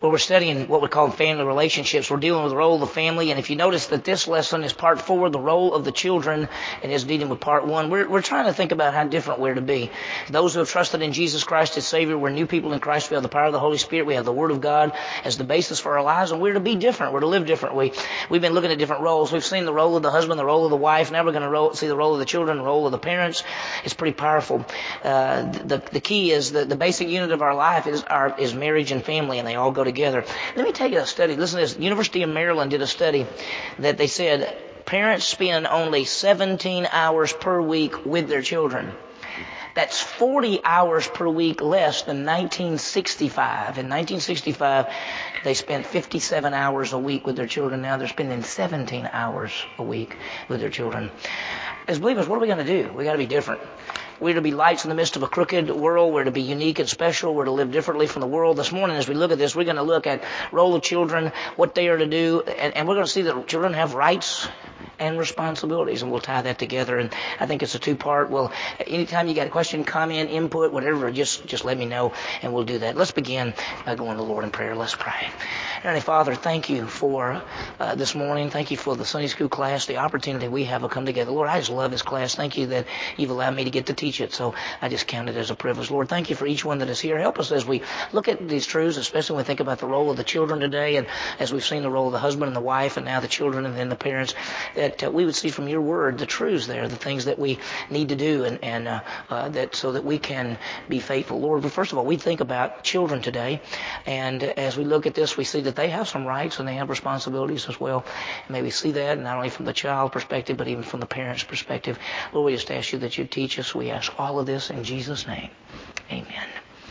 where we're studying what we call family relationships. We're dealing with the role of the family, and if you notice that this lesson is part 4, the role of the children, and is dealing with part 1, we're trying to think about how different we're to be. Those who have trusted in Jesus Christ as Savior, we're new people in Christ. We have the power of the Holy Spirit. We have the Word of God as the basis for our lives, and we're to be different. We're to live different. We've been looking at different roles. We've seen the role of the husband, the role of the wife. Now we're going to see the role of the children, the role of the parents. It's pretty powerful. The key is the basic unit of our life is marriage and family, and they all go together. Let me take a study. Listen to this. University of Maryland did a study that they said parents spend only 17 hours per week with their children. That's 40 hours per week less than 1965. In 1965, they spent 57 hours a week with their children. Now they're spending 17 hours a week with their children. As believers, what are we going to do? We got to be different. We're to be lights in the midst of a crooked world. We're to be unique and special. We're to live differently from the world. This morning, as we look at this, we're going to look at role of children, what they are to do, and we're going to see that children have rights and responsibilities, and we'll tie that together. And I think it's a 2-part. Well, anytime you got a question, comment, input, whatever, just let me know, and we'll do that. Let's begin by going to the Lord in prayer. Let's pray. Heavenly Father, thank you for this morning. Thank you for the Sunday school class, the opportunity we have to come together. Lord, I just love this class. Thank you that you've allowed me to get to teach it, so I just count it as a privilege. Lord, thank you for each one that is here. Help us as we look at these truths, especially when we think about the role of the children today, and as we've seen the role of the husband and the wife, and now the children and then the parents, that we would see from your word the truths there, the things that we need to do, and that so that we can be faithful. Lord, first of all, we think about children today, and as we look at this, we see that they have some rights and they have responsibilities as well. May we see that not only from the child perspective, but even from the parent's perspective. Lord, we just ask you that you teach us. We ask all of this in Jesus' name. Amen.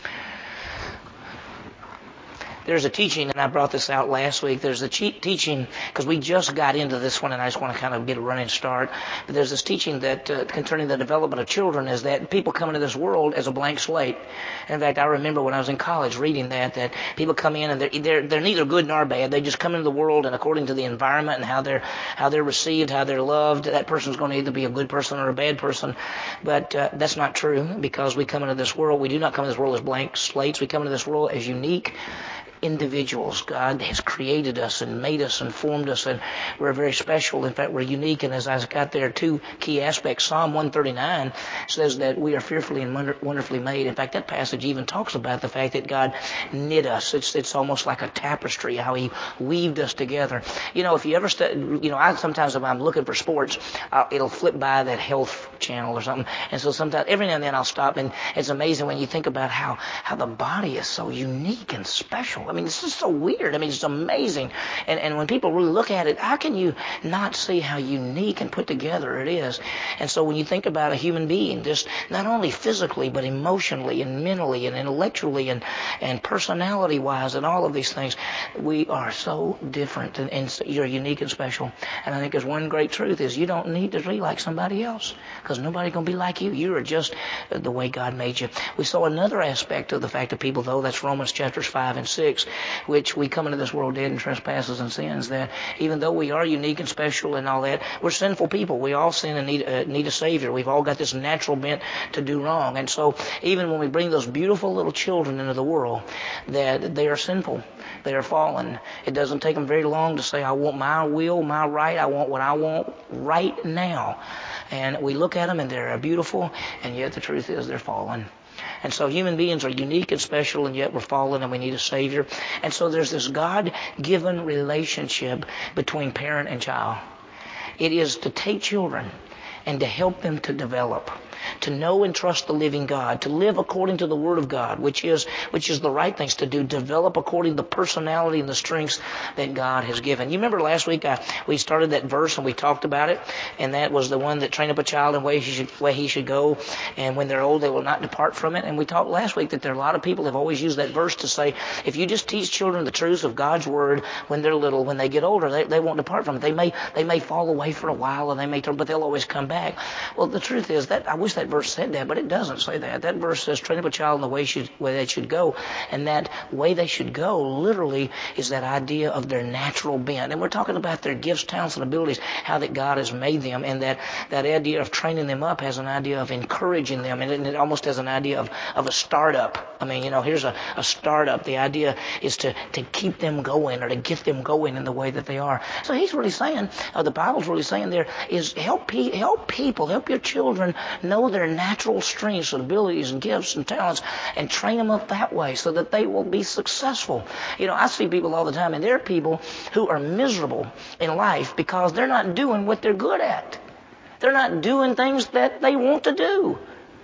There's a teaching, and I brought this out last week. There's a teaching, because we just got into this one, and I just want to kind of get a running start. But there's this teaching that concerning the development of children is that people come into this world as a blank slate. In fact, I remember when I was in college reading that people come in and they're neither good nor bad. They just come into the world, and according to the environment and how they're received, how they're loved, that person's going to either be a good person or a bad person. But that's not true, because we come into this world. We do not come into this world as blank slates. We come into this world as unique individuals. God has created us and made us and formed us, and we're very special. In fact, we're unique. And as I got there, 2 key aspects. Psalm 139 says that we are fearfully and wonderfully made. In fact, that passage even talks about the fact that God knit us. It's almost like a tapestry, how he weaved us together. You know, if you ever I sometimes, if I'm looking for sports, it'll flip by that health channel or something, and so sometimes every now and then I'll stop, and it's amazing when you think about how the body is so unique and special. I mean, it's just so weird. I mean, it's amazing. And when people really look at it, how can you not see how unique and put together it is? And so when you think about a human being, just not only physically, but emotionally and mentally and intellectually and personality-wise and all of these things, we are so different, and you're unique and special. And I think there's one great truth is you don't need to be like somebody else, because nobody's going to be like you. You are just the way God made you. We saw another aspect of the fact of people, though. That's Romans chapters 5 and 6, which we come into this world dead in trespasses and sins, that even though we are unique and special and all that, we're sinful people. We all sin and need a Savior. We've all got this natural bent to do wrong. And so even when we bring those beautiful little children into the world, that they are sinful. They are fallen. It doesn't take them very long to say, I want my will, my right. I want what I want right now. And we look at them and they're beautiful, and yet the truth is they're fallen. And so human beings are unique and special, and yet we're fallen and we need a Savior. And so there's this God-given relationship between parent and child. It is to take children and to help them to develop, to know and trust the living God, to live according to the Word of God, which is the right things to do, develop according to the personality and the strengths that God has given. You remember last week we started that verse and we talked about it, and that was the one that train up a child in the way he should go, and when they're old they will not depart from it. And we talked last week that there are a lot of people have always used that verse to say, if you just teach children the truths of God's Word when they're little, when they get older, they won't depart from it. They may fall away for a while, and they may turn, but they'll always come back. Well, the truth is that wish that verse said that, but it doesn't say that. That verse says, train up a child in the way they should go. And that way they should go literally is that idea of their natural bent. And we're talking about their gifts, talents, and abilities, how that God has made them. And that idea of training them up has an idea of encouraging them. And it almost has an idea of a startup. I mean, here's a startup. The idea is to keep them going or to get them going in the way that they are. So he's really saying, the Bible's really saying there is help people, help your children know their natural strengths and abilities and gifts and talents and train them up that way so that they will be successful. I see people all the time, and there are people who are miserable in life because they're not doing what they're good at. They're not doing things that they want to do.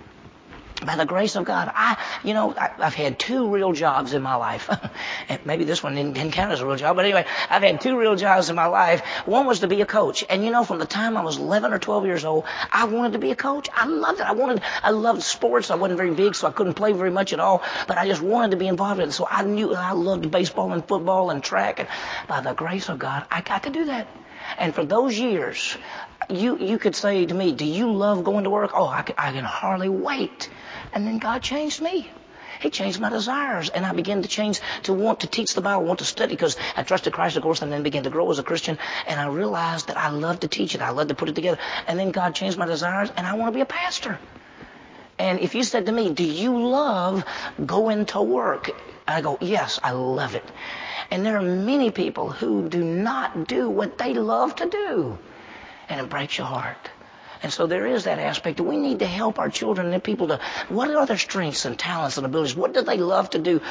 By the grace of God, I've had 2 real jobs in my life. And maybe this one didn't count as a real job, but anyway, I've had 2 real jobs in my life. One was to be a coach. And from the time I was 11 or 12 years old, I wanted to be a coach. I loved it. I loved sports. I wasn't very big, so I couldn't play very much at all, but I just wanted to be involved in it. So I knew I loved baseball and football and track. And by the grace of God, I got to do that. And for those years, you could say to me, do you love going to work? Oh, I can hardly wait. And then God changed me. He changed my desires, and I began to change to want to teach the Bible, want to study, because I trusted Christ, of course, and then began to grow as a Christian, and I realized that I love to teach it. I love to put it together. And then God changed my desires, and I want to be a pastor. And if you said to me, do you love going to work? I go, yes, I love it. And there are many people who do not do what they love to do, and it breaks your heart. And so there is that aspect. We need to help our children and people to, what are their strengths and talents and abilities? What do they love to do?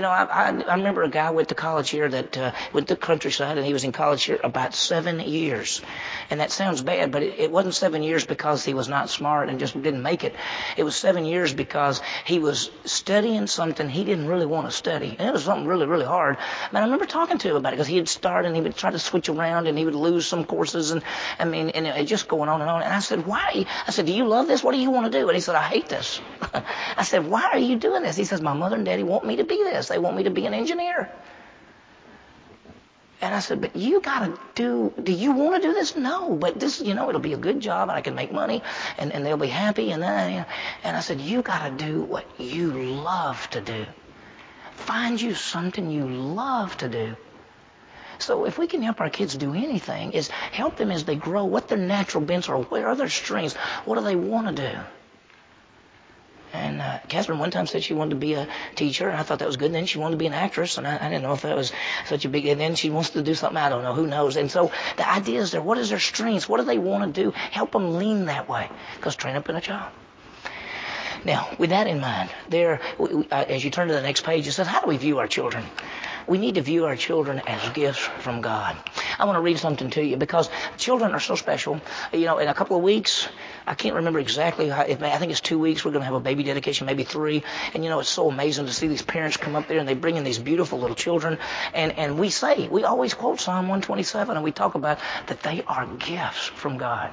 I remember a guy went to college here that went to the countryside, and he was in college here about 7 years. And that sounds bad, but it wasn't 7 years because he was not smart and just didn't make it. It was 7 years because he was studying something he didn't really want to study. And it was something really, really hard. But I remember talking to him about it because he would start and he would try to switch around and he would lose some courses. And it just going on and on. And I said, why? I said, do you love this? What do you want to do? And he said, I hate this. I said, why are you doing this? He says, my mother and daddy want me to be this. They want me to be an engineer. And I said, but you got to do you want to do this? No, but this, it'll be a good job and I can make money and they'll be happy. And I said, you got to do what you love to do. Find you something you love to do. So if we can help our kids do anything, is help them as they grow, what their natural bents are, what are their strengths, what do they want to do. And Catherine one time said she wanted to be a teacher, and I thought that was good. And then she wanted to be an actress, and I didn't know if that was such a big... And then she wants to do something, I don't know, who knows. And so the idea is there, what is their strengths? What do they want to do? Help them lean that way, because train up in a child. Now, with that in mind, as you turn to the next page, it says, how do we view our children? We need to view our children as gifts from God. I want to read something to you because children are so special. In a couple of weeks, I can't remember exactly. I think it's 2 weeks. We're going to have a baby dedication, maybe 3. And it's so amazing to see these parents come up there and they bring in these beautiful little children. And we always quote Psalm 127 and we talk about that they are gifts from God.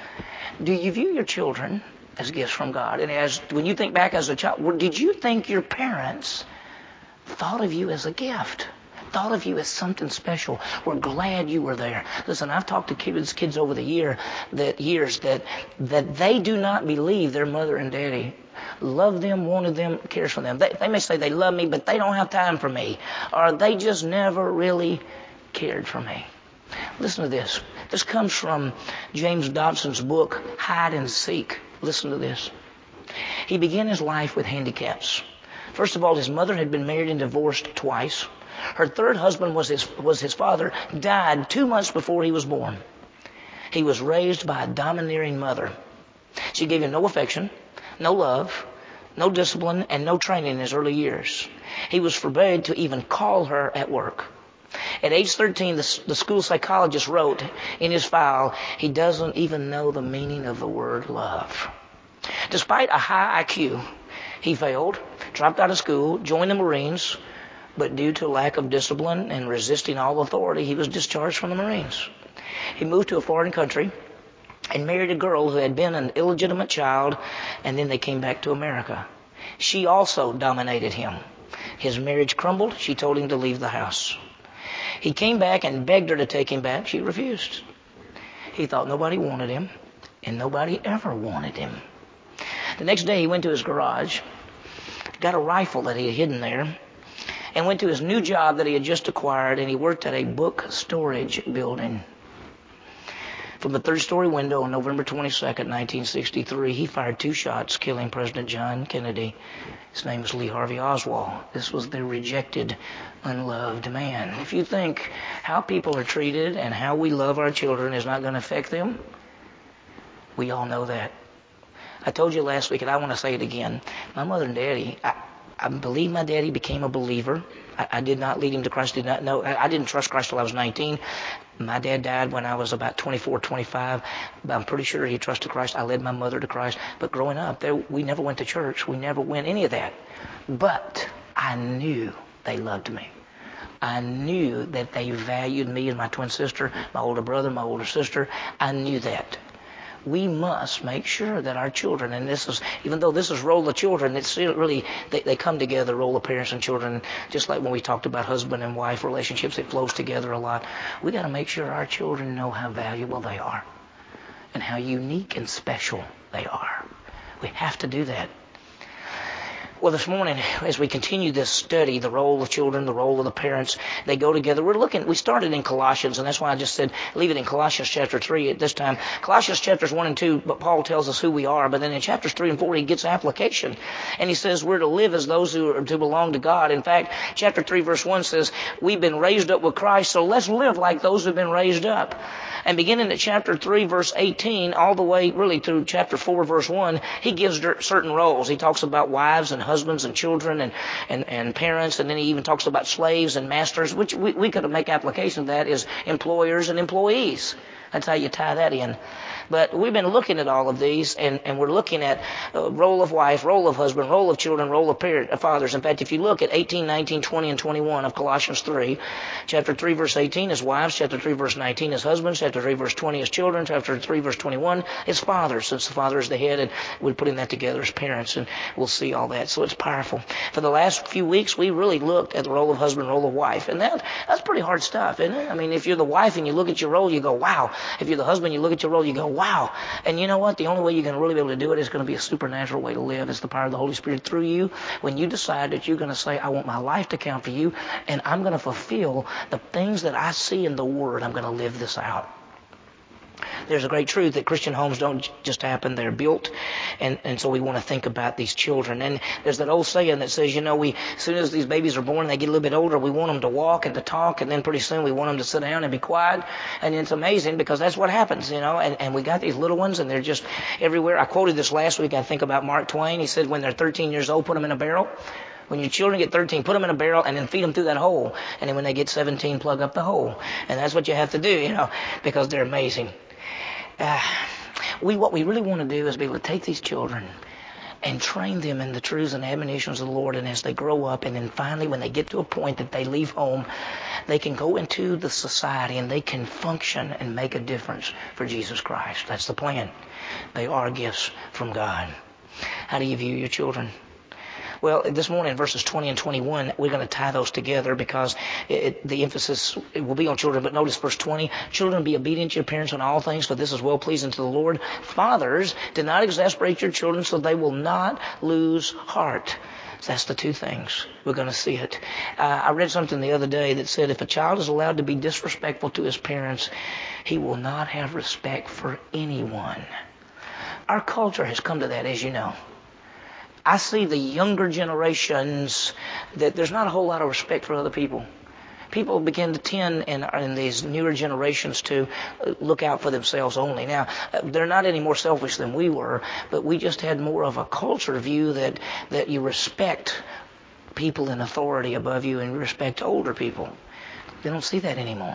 Do you view your children as gifts from God? And when you think back as a child, did you think your parents thought of you as a gift, thought of you as something special? We're glad you were there. Listen, I've talked to kids over the years that they do not believe their mother and daddy love them, wanted them, cares for them. They may say they love me, but they don't have time for me, or they just never really cared for me. Listen to this. This comes from James Dobson's book, Hide and Seek. Listen to this. He began his life with handicaps. First of all, his mother had been married and divorced twice. Her third husband was his father, died 2 months before he was born. He was raised by a domineering mother. She gave him no affection, no love, no discipline, and no training in his early years. He was forbade to even call her at work. At age 13, the school psychologist wrote in his file, he doesn't even know the meaning of the word love. Despite a high IQ, he failed, dropped out of school, joined the Marines, but due to lack of discipline and resisting all authority, he was discharged from the Marines. He moved to a foreign country and married a girl who had been an illegitimate child, and then they came back to America. She also dominated him. His marriage crumbled. She told him to leave the house. He came back and begged her to take him back. She refused. He thought nobody wanted him, and nobody ever wanted him. The next day he went to his garage, got a rifle that he had hidden there, and went to his new job that he had just acquired, and he worked at a book storage building. From the third-story window on November 22nd, 1963, he fired 2 shots, killing President John Kennedy. His name was Lee Harvey Oswald. This was the rejected, unloved man. If you think how people are treated and how we love our children is not going to affect them, we all know that. I told you last week, and I want to say it again. My mother and daddy, I believe my daddy became a believer. I did not lead him to Christ, did not know. I didn't trust Christ till I was 19. My dad died when I was about 24, 25. But I'm pretty sure he trusted Christ. I led my mother to Christ. But growing up, we never went to church. We never went any of that. But I knew they loved me. I knew that they valued me and my twin sister, my older brother, my older sister. I knew that. We must make sure that our children, and this is, even though this is role of children, it's really, they come together, role of parents and children, just like when we talked about husband and wife relationships, it flows together a lot. We got to make sure our children know how valuable they are and how unique and special they are. We have to do that. Well, this morning, as we continue this study, the role of children, the role of the parents, they go together. We started in Colossians, and that's why I just said leave it in Colossians chapter 3 at this time. Colossians chapters 1 and 2, but Paul tells us who we are, but then in chapters 3 and 4, he gets application. And he says we're to live as those who are to belong to God. In fact, chapter 3 verse 1 says we've been raised up with Christ, so let's live like those who've been raised up. And beginning at chapter 3, verse 18, all the way really through chapter 4, verse 1, he gives certain roles. He talks about wives and husbands and children and parents, and then he even talks about slaves and masters, which we could make application of that as employers and employees. That's how you tie that in. But we've been looking at all of these, and we're looking at role of wife, role of husband, role of children, role of fathers. In fact, if you look at 18, 19, 20, and 21 of Colossians 3, chapter 3, verse 18 is wives, chapter 3, verse 19 is husbands, chapter 3, verse 20 is children, chapter 3, verse 21 is fathers, since the father is the head, and we're putting that together as parents, and we'll see all that. So it's powerful. For the last few weeks, we really looked at the role of husband, role of wife, and that's pretty hard stuff, isn't it? I mean, if you're the wife and you look at your role, you go, wow. If you're the husband, you look at your role, you go, wow. And you know what? The only way you're going to really be able to do it is going to be a supernatural way to live. It's the power of the Holy Spirit through you. When you decide that you're going to say, I want my life to count for you, and I'm going to fulfill the things that I see in the Word. I'm going to live this out. There's a great truth that Christian homes don't just happen, they're built. And so we want to think about these children. And there's that old saying that says, as soon as these babies are born and they get a little bit older, we want them to walk and to talk, and then pretty soon we want them to sit down and be quiet. And it's amazing because that's what happens, and we got these little ones and they're just everywhere. I quoted this last week, I think, about Mark Twain. He said when they're 13 years old, put them in a barrel. When your children get 13, put them in a barrel and then feed them through that hole. And then when they get 17, plug up the hole. And that's what you have to do, because they're amazing. What we really want to do is be able to take these children and train them in the truths and admonitions of the Lord. And as they grow up, and then finally when they get to a point that they leave home, they can go into the society and they can function and make a difference for Jesus Christ. That's the plan. They are gifts from God. How do you view your children? Well, this morning, verses 20 and 21, we're going to tie those together because the emphasis will be on children. But notice verse 20, children, be obedient to your parents in all things, for this is well-pleasing to the Lord. Fathers, do not exasperate your children so they will not lose heart. So that's the two things. We're going to see it. I read something the other day that said if a child is allowed to be disrespectful to his parents, he will not have respect for anyone. Our culture has come to that, as you know. I see the younger generations that there's not a whole lot of respect for other people. People begin to tend in these newer generations to look out for themselves only. Now, they're not any more selfish than we were, but we just had more of a culture view that you respect people in authority above you and you respect older people. They don't see that anymore.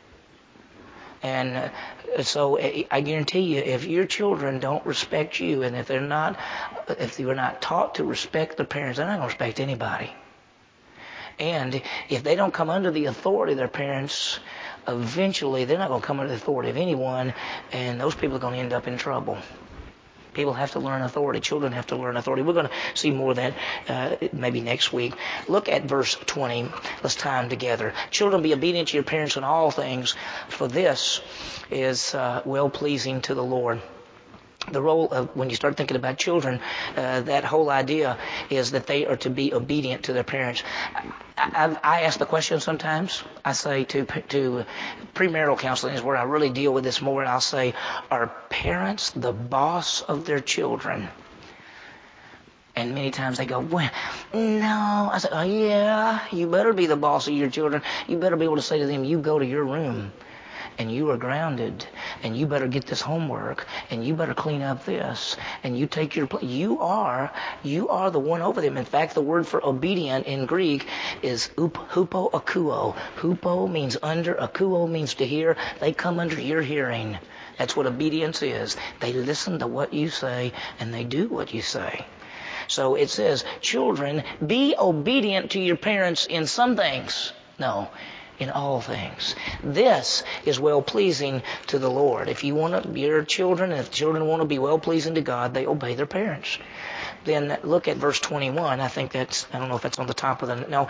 And so I guarantee you, if your children don't respect you, and if you're not taught to respect the parents, they're not going to respect anybody. And if they don't come under the authority of their parents, eventually they're not going to come under the authority of anyone, and those people are going to end up in trouble. People have to learn authority. Children have to learn authority. We're going to see more of that maybe next week. Look at verse 20. Let's tie them together. Children, be obedient to your parents in all things, for this is well-pleasing to the Lord. the role of, when you start thinking about children, that whole idea is that they are to be obedient to their parents. I ask the question sometimes. I say to premarital counseling is where I really deal with this more, and I'll say, are parents the boss of their children? And many times they go, well, no. I say, oh yeah, you better be the boss of your children. You better be able to say to them, you go to your room and you are grounded, and you better get this homework, and you better clean up this, and you take your place. You are the one over them. In fact, the word for obedient in Greek is hupo akuo. Hupo means under, akuo means to hear. They come under your hearing. That's what obedience is. They listen to what you say, and they do what you say. So it says, children, be obedient to your parents in some things. No, in all things. This is well-pleasing to the Lord. If you want your children, if children want to be well-pleasing to God, they obey their parents. Then look at verse 21. I think that's, I don't know if that's on the top of the, no.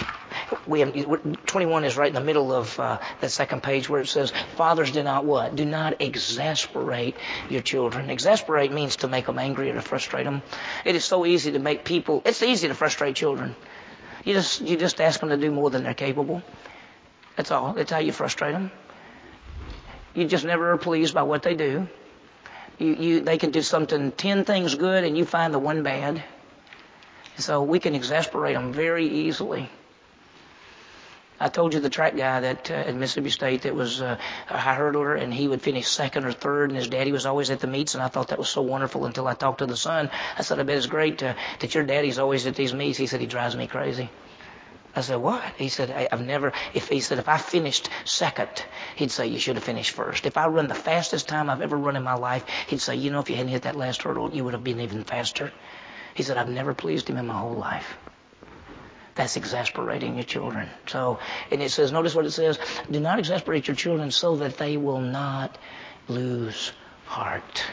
21 is right in the middle of that second page where it says, fathers, do not what? Do not exasperate your children. Exasperate means to make them angry or to frustrate them. It is so easy to make people, it's easy to frustrate children. You just ask them to do more than they're capable. That's all. That's how you frustrate them. You just never are pleased by what they do. They can do something 10 things good and you find the one bad. So we can exasperate them very easily. I told you the track guy that at Mississippi State that was a high hurdler, and he would finish second or third, and his daddy was always at the meets, and I thought that was so wonderful until I talked to the son. I said, I bet it's great that your daddy's always at these meets. He said, he drives me crazy. I said, what? He said, if I finished second, he'd say, you should have finished first. If I run the fastest time I've ever run in my life, he'd say, you know, if you hadn't hit that last hurdle, you would have been even faster. He said, I've never pleased him in my whole life. That's exasperating your children. So, and it says, notice what it says, do not exasperate your children so that they will not lose heart.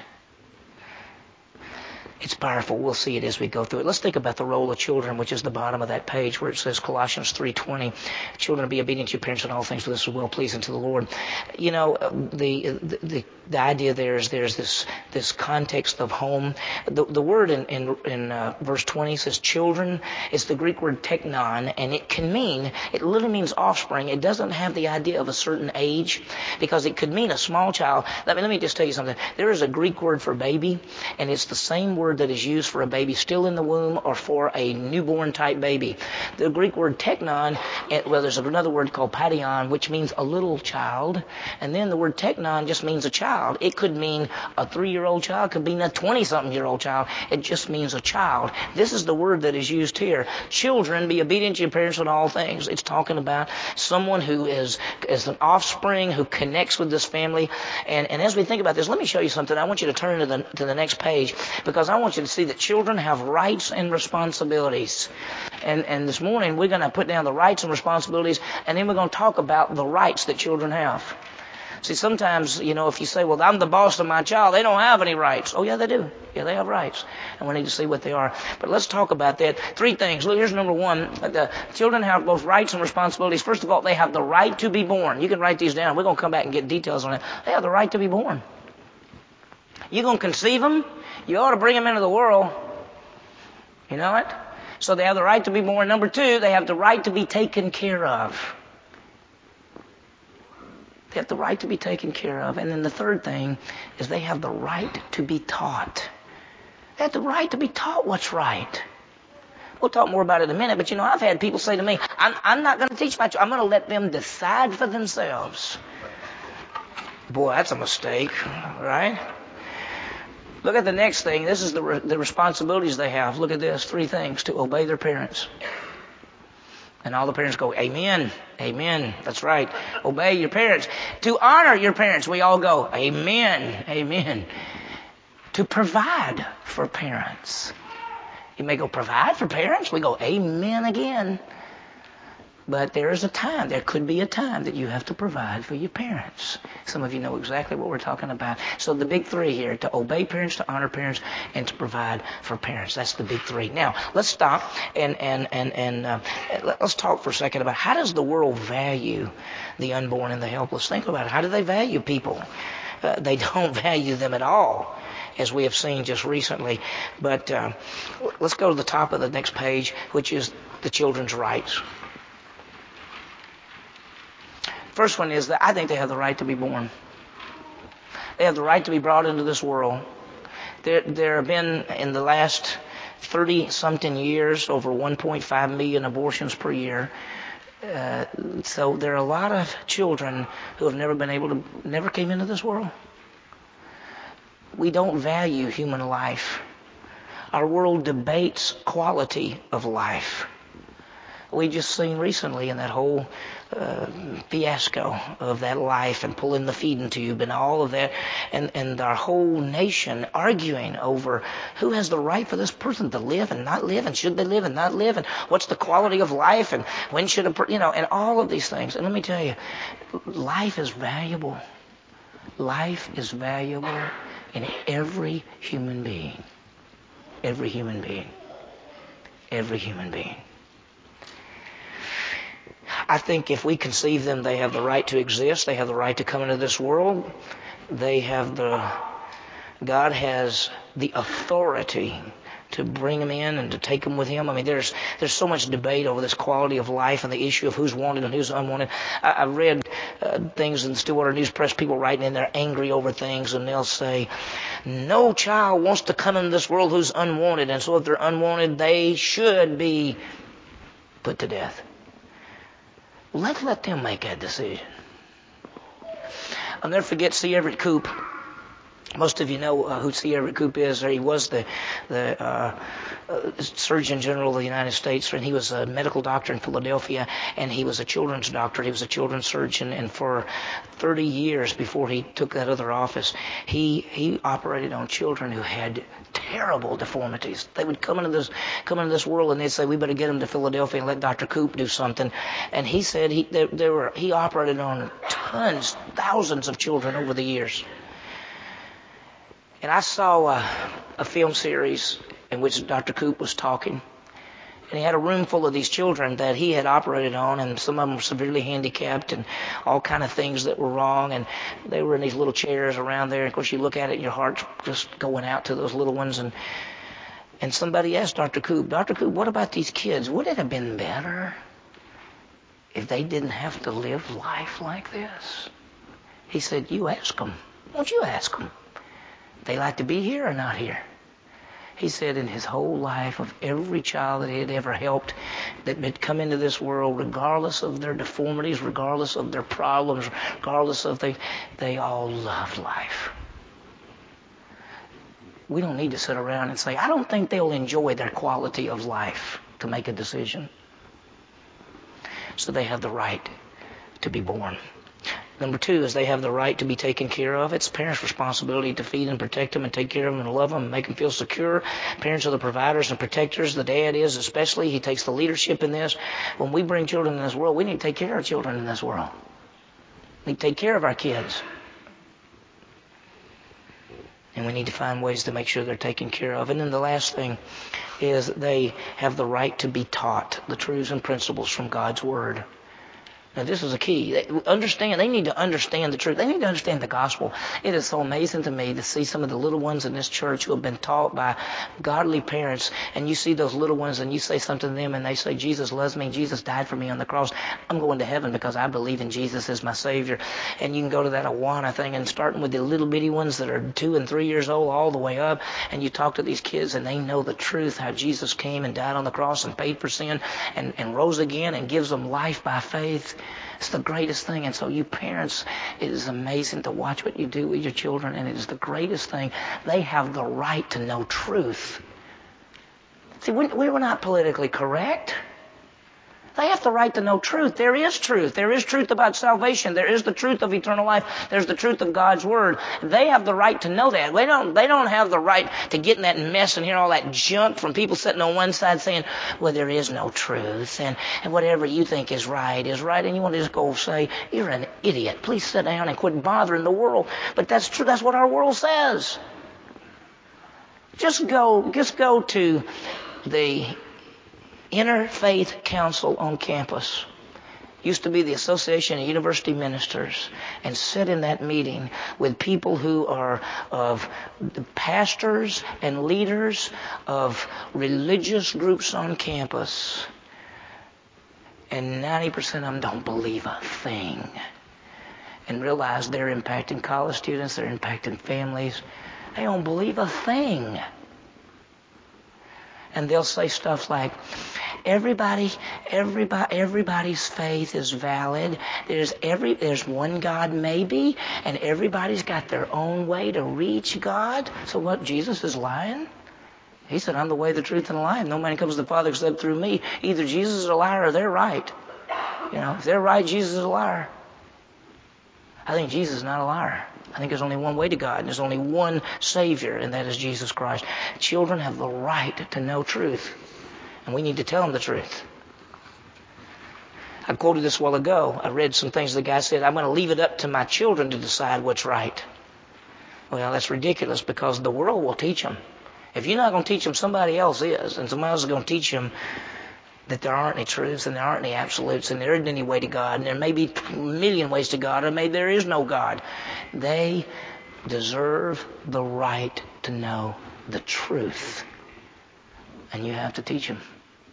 It's powerful. We'll see it as we go through it. Let's think about the role of children, which is the bottom of that page where it says Colossians 3:20. Children, be obedient to your parents in all things, for this is well pleasing to the Lord. You know, the idea there is there's this context of home. The word in verse 20 says children. It's the Greek word teknon, and it literally means offspring. It doesn't have the idea of a certain age, because it could mean a small child. Let me just tell you something. There is a Greek word for baby, and it's the same word that is used for a baby still in the womb or for a newborn type baby. The Greek word teknon, well, there's another word called paidion, which means a little child, and then the word teknon just means a child. It could mean a 3-year-old child, could mean a 20-something-year-old child. It just means a child. This is the word that is used here. Children, be obedient to your parents in all things. It's talking about someone who is an offspring who connects with this family. And as we think about this, let me show you something. I want you to turn to the next page, because I want you to see that children have rights and responsibilities. And this morning we're going to put down the rights and responsibilities, and then we're going to talk about the rights that children have. See, sometimes, you know, if you say, well, I'm the boss of my child, they don't have any rights. Oh, yeah, they do. Yeah, they have rights. And we need to see what they are. But let's talk about that. 3 things. Look, here's number 1. The children have both rights and responsibilities. First of all, they have the right to be born. You can write these down. We're going to come back and get details on it. They have the right to be born. You're going to conceive them. You ought to bring them into the world. You know it? So they have the right to be born. Number 2, they have the right to be taken care of. They have the right to be taken care of. And then the third thing is they have the right to be taught. They have the right to be taught what's right. We'll talk more about it in a minute, but you know, I've had people say to me, I'm not going to teach my children. I'm going to let them decide for themselves. Boy, that's a mistake, right? Look at the next thing. This is the responsibilities they have. Look at this. 3 things. To obey their parents. And all the parents go, amen, amen. That's right. Obey your parents. To honor your parents. We all go, amen, amen. To provide for parents. You may go, provide for parents? We go, amen again. But there is a time, there could be a time that you have to provide for your parents. Some of you know exactly what we're talking about. So the big 3 here, to obey parents, to honor parents, and to provide for parents. That's the big 3. Now, let's stop and let's talk for a second about how does the world value the unborn and the helpless? Think about it. How do they value people? They don't value them at all. as we have seen just recently. But let's go to the top of the next page, which is the children's rights. First one is that I think they have the right to be born. They have the right to be brought into this world. There have been, in the last 30-something years, over 1.5 million abortions per year. So there are a lot of children who have never came into this world. We don't value human life. Our world debates quality of life. We just seen recently in that whole fiasco of that life and pulling the feeding tube and all of that, and our whole nation arguing over who has the right for this person to live and not live, and should they live and not live, and what's the quality of life, and when should and all of these things. And let me tell you, life is valuable. Life is valuable in every human being. Every human being. Every human being. I think if we conceive them, they have the right to exist. They have the right to come into this world. God has the authority to bring them in and to take them with him. I mean, there's so much debate over this quality of life and the issue of who's wanted and who's unwanted. I read things in the Stillwater News Press, people writing in there angry over things, and they'll say, no child wants to come into this world who's unwanted, and so if they're unwanted, they should be put to death. Let them make that decision. I'll never forget C. Everett Koop. Most of you know who C. Everett Koop is. He was the Surgeon General of the United States, and he was a medical doctor in Philadelphia, and he was a children's doctor. He was a children's surgeon, and for 30 years before he took that other office, he operated on children who had terrible deformities. They would come into this world, and they'd say, we better get them to Philadelphia and let Dr. Koop do something. And he said he operated on tons, thousands of children over the years. And I saw a film series in which Dr. Koop was talking. And he had a room full of these children that he had operated on, and some of them were severely handicapped and all kind of things that were wrong. And they were in these little chairs around there. And of course, you look at it and your heart's just going out to those little ones. And somebody asked Dr. Koop, what about these kids? Would it have been better if they didn't have to live life like this? He said, you ask them. Won't you ask them? They like to be here or not here? He said in his whole life, of every child that he had ever helped that had come into this world, regardless of their deformities, regardless of their problems, regardless of they all loved life. We don't need to sit around and say, I don't think they'll enjoy their quality of life to make a decision. So they have the right to be born. Number two is they have the right to be taken care of. It's parents' responsibility to feed and protect them and take care of them and love them and make them feel secure. Parents are the providers and protectors. The dad is especially. He takes the leadership in this. When we bring children in this world, we need to take care of children in this world. We need to take care of our kids. And we need to find ways to make sure they're taken care of. And then the last thing is they have the right to be taught the truths and principles from God's Word. Now, this is a key. They need to understand the truth. They need to understand the gospel. It is so amazing to me to see some of the little ones in this church who have been taught by godly parents, and you see those little ones and you say something to them and they say, Jesus loves me, Jesus died for me on the cross. I'm going to heaven because I believe in Jesus as my Savior. And you can go to that Awana thing and starting with the little bitty ones that are 2 and 3 years old all the way up, and you talk to these kids and they know the truth, how Jesus came and died on the cross and paid for sin and rose again and gives them life by faith. It's the greatest thing. And so you parents, it is amazing to watch what you do with your children, and it is the greatest thing. They have the right to know truth. See, we were not politically correct. They have the right to know truth. There is truth. There is truth about salvation. There is the truth of eternal life. There's the truth of God's Word. They have the right to know that. They don't have the right to get in that mess and hear all that junk from people sitting on one side saying, well, there is no truth, and whatever you think is right, and you want to just go say, you're an idiot. Please sit down and quit bothering the world. But that's true. That's what our world says. Just go to the Interfaith Council on campus used to be the Association of University Ministers, and sit in that meeting with people who are of the pastors and leaders of religious groups on campus, and 90% of them don't believe a thing, and realize they're impacting college students, they're impacting families. They don't believe a thing. And they'll say stuff like, everybody's faith is valid. There's one God maybe, and everybody's got their own way to reach God. So what, Jesus is lying? He said, I'm the way, the truth, and the life. No man comes to the Father except through me. Either Jesus is a liar or they're right. If they're right, Jesus is a liar. I think Jesus is not a liar. I think there's only one way to God, and there's only one Savior, and that is Jesus Christ. Children have the right to know truth, and we need to tell them the truth. I quoted this a while ago. I read some things the guy said, I'm going to leave it up to my children to decide what's right. Well, that's ridiculous, because the world will teach them. If you're not going to teach them, somebody else is, and somebody else is going to teach them that there aren't any truths and there aren't any absolutes and there isn't any way to God and there may be a million ways to God or maybe there is no God. They deserve the right to know the truth. And you have to teach them.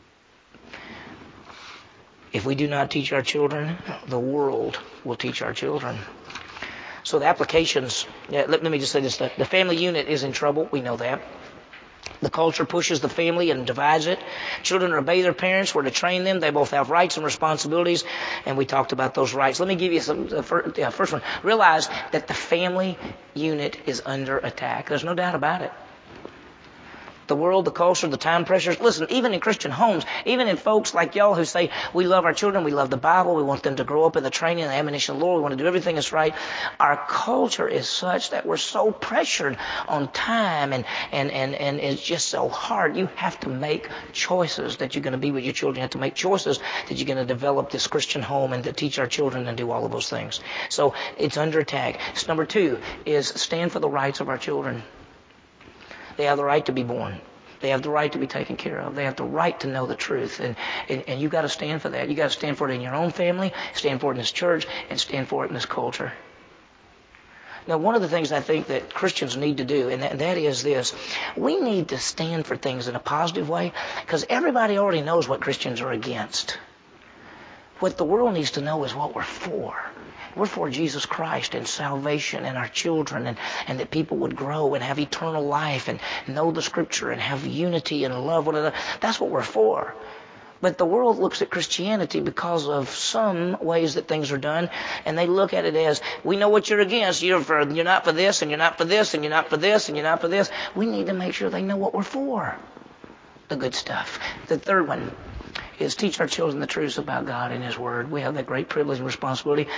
If we do not teach our children, the world will teach our children. So the applications, let me just say this. The family unit is in trouble. We know that. The culture pushes the family and divides it. Children obey their parents. We're to train them. They both have rights and responsibilities, and we talked about those rights. Let me give you the first one. Realize that the family unit is under attack. There's no doubt about it. The world, the culture, the time pressures. Listen, even in Christian homes, even in folks like y'all who say, we love our children, we love the Bible, we want them to grow up in the training and the admonition of the Lord, we want to do everything that's right. Our culture is such that we're so pressured on time and it's just so hard. You have to make choices that you're going to be with your children. You have to make choices that you're going to develop this Christian home and to teach our children and do all of those things. So it's under attack. So number 2 is stand for the rights of our children. They have the right to be born. They have the right to be taken care of. They have the right to know the truth. And you've got to stand for that. You've got to stand for it in your own family, stand for it in this church, and stand for it in this culture. Now, one of the things I think that Christians need to do, and that is this. We need to stand for things in a positive way, because everybody already knows what Christians are against. What the world needs to know is what we're for. We're for Jesus Christ and salvation and our children and that people would grow and have eternal life and know the Scripture and have unity and love one another. That's what we're for. But the world looks at Christianity because of some ways that things are done, and they look at it as, we know what you're against. You're not for this, and you're not for this, and you're not for this, and you're not for this. We need to make sure they know what we're for. The good stuff. The third one is teach our children the truths about God and His Word. We have that great privilege and responsibility.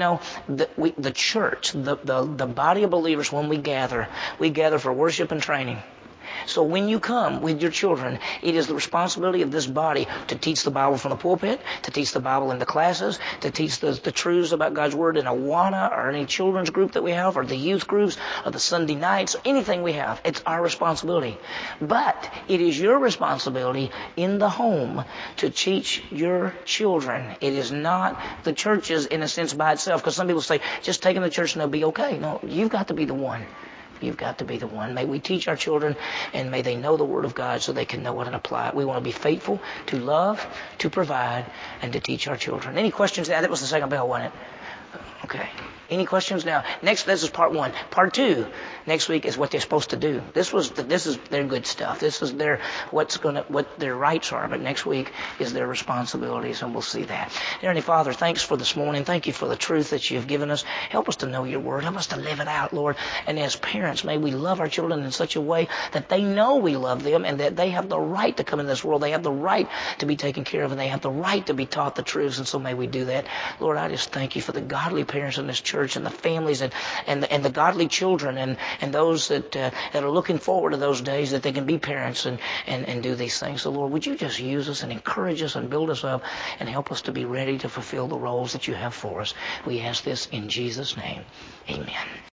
The church, the body of believers, when we gather for worship and training. So when you come with your children, it is the responsibility of this body to teach the Bible from the pulpit, to teach the Bible in the classes, to teach the truths about God's Word in Awana or any children's group that we have, or the youth groups, or the Sunday nights, or anything we have. It's our responsibility. But it is your responsibility in the home to teach your children. It is not the church's, in a sense, by itself. Because some people say, just take them to church and they'll be okay. No, you've got to be the one. You've got to be the one. May we teach our children, and may they know the Word of God so they can know it and apply it. We want to be faithful to love, to provide, and to teach our children. Any questions? That was the second bell, wasn't it? Okay. Any questions now? Next, this is part 1. Part 2, next week, is what they're supposed to do. This is their good stuff. This is what their rights are. But next week is their responsibilities, and we'll see that. Dear Heavenly Father, thanks for this morning. Thank you for the truth that you've given us. Help us to know your Word. Help us to live it out, Lord. And as parents, may we love our children in such a way that they know we love them and that they have the right to come in this world. They have the right to be taken care of, and they have the right to be taught the truths. And so may we do that. Lord, I just thank you for the godly parents in this church and the families and the godly children and those that are looking forward to those days that they can be parents and do these things. So Lord, would you just use us and encourage us and build us up and help us to be ready to fulfill the roles that you have for us. We ask this in Jesus' name. Amen.